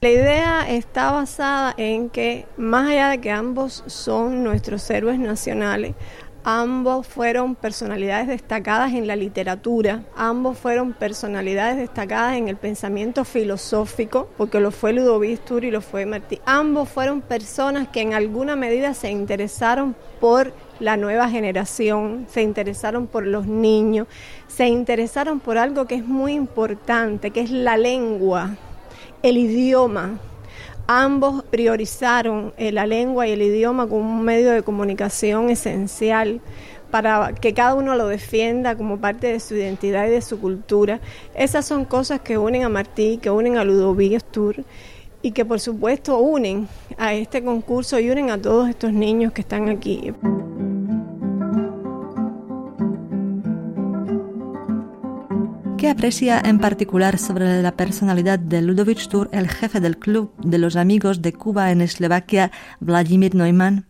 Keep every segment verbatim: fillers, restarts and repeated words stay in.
La idea está basada en que, más allá de que ambos son nuestros héroes nacionales, ambos fueron personalidades destacadas en la literatura, ambos fueron personalidades destacadas en el pensamiento filosófico, porque lo fue Ludovic Sturr y lo fue Martí. Ambos fueron personas que en alguna medida se interesaron por la nueva generación, se interesaron por los niños, se interesaron por algo que es muy importante, que es la lengua, el idioma. Ambos priorizaron la lengua y el idioma como un medio de comunicación esencial para que cada uno lo defienda como parte de su identidad y de su cultura. Esas son cosas que unen a Martí, que unen a Ludovic Sturr y que por supuesto unen a este concurso y unen a todos estos niños que están aquí. ¿Qué aprecia en particular sobre la personalidad de Ludovic Sturr el jefe del Club de los Amigos de Cuba en Eslovaquia, Vladimír Neumann?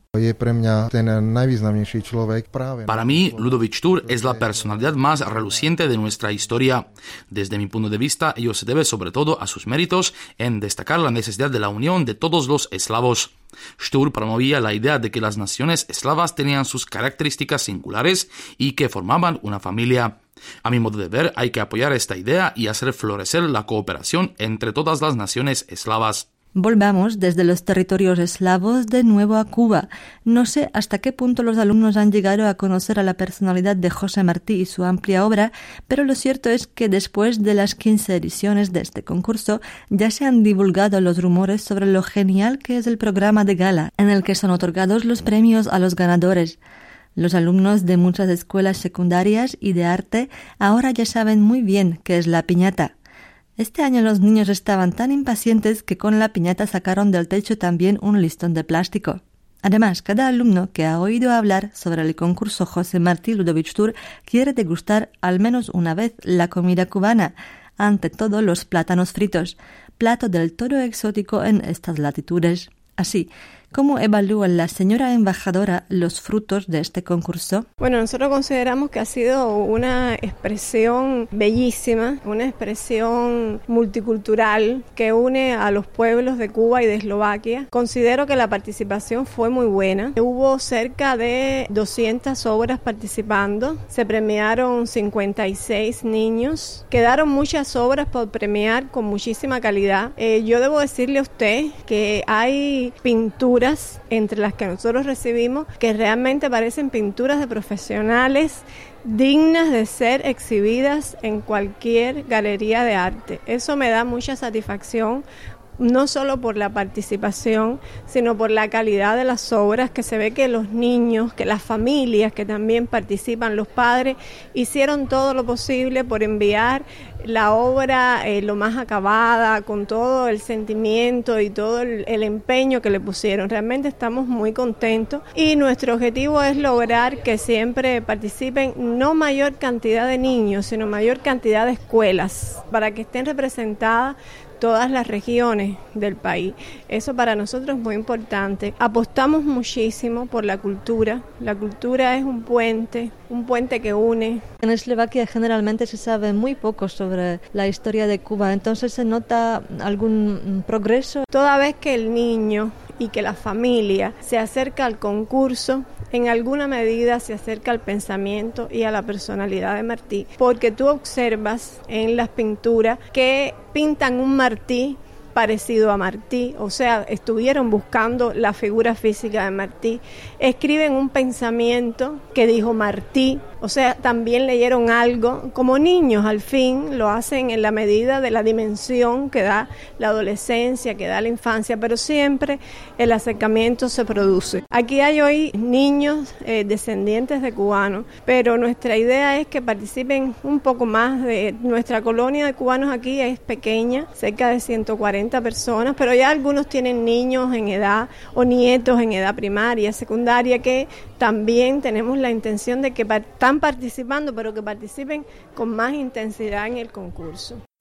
Para mí, Ludovic Sturr es la personalidad más reluciente de nuestra historia. Desde mi punto de vista, ello se debe sobre todo a sus méritos en destacar la necesidad de la unión de todos los eslavos. Sturr promovía la idea de que las naciones eslavas tenían sus características singulares y que formaban una familia. A mi modo de ver, hay que apoyar esta idea y hacer florecer la cooperación entre todas las naciones eslavas. Volvamos desde los territorios eslavos de nuevo a Cuba. No sé hasta qué punto los alumnos han llegado a conocer a la personalidad de José Martí y su amplia obra, pero lo cierto es que después de las quince ediciones de este concurso ya se han divulgado los rumores sobre lo genial que es el programa de gala, en el que son otorgados los premios a los ganadores. Los alumnos de muchas escuelas secundarias y de arte ahora ya saben muy bien qué es la piñata. Este año los niños estaban tan impacientes que con la piñata sacaron del techo también un listón de plástico. Además, cada alumno que ha oído hablar sobre el concurso José Martí Ludovic Sturr quiere degustar al menos una vez la comida cubana, ante todo los plátanos fritos, plato del todo exótico en estas latitudes. Así, ¿cómo evalúa la señora embajadora los frutos de este concurso? Bueno, nosotros consideramos que ha sido una expresión bellísima, una expresión multicultural que une a los pueblos de Cuba y de Eslovaquia. Considero que la participación fue muy buena. Hubo cerca de doscientas obras participando. Se premiaron cincuenta y seis niños. Quedaron muchas obras por premiar con muchísima calidad. Eh, yo debo decirle a usted que hay pinturas entre las que nosotros recibimos que realmente parecen pinturas de profesionales dignas de ser exhibidas en cualquier galería de arte. Eso me da mucha satisfacción, no solo por la participación, sino por la calidad de las obras, que se ve que los niños, que las familias que también participan, los padres, hicieron todo lo posible por enviar la obra eh, lo más acabada, con todo el sentimiento y todo el, el empeño que le pusieron. Realmente estamos muy contentos y nuestro objetivo es lograr que siempre participen no mayor cantidad de niños, sino mayor cantidad de escuelas, para que estén representadas todas las regiones del país. Eso para nosotros es muy importante. Apostamos muchísimo por la cultura. La cultura es un puente, un puente que une. En Eslovaquia generalmente se sabe muy poco sobre la historia de Cuba, entonces ¿se nota algún progreso? Toda vez que el niño y que la familia se acerca al concurso, en alguna medida se acerca al pensamiento y a la personalidad de Martí, porque tú observas en las pinturas que pintan un Martí parecido a Martí, o sea, estuvieron buscando la figura física de Martí, escriben un pensamiento que dijo Martí, o sea, también leyeron algo, como niños al fin lo hacen en la medida de la dimensión que da la adolescencia, que da la infancia, pero siempre el acercamiento se produce. Aquí hay hoy niños eh, descendientes de cubanos, pero nuestra idea es que participen un poco más. De nuestra colonia de cubanos aquí es pequeña, cerca de ciento cuarenta personas, pero ya algunos tienen niños en edad o nietos en edad primaria, secundaria, que también tenemos la intención de que están participando, pero que participen con más intensidad en el concurso.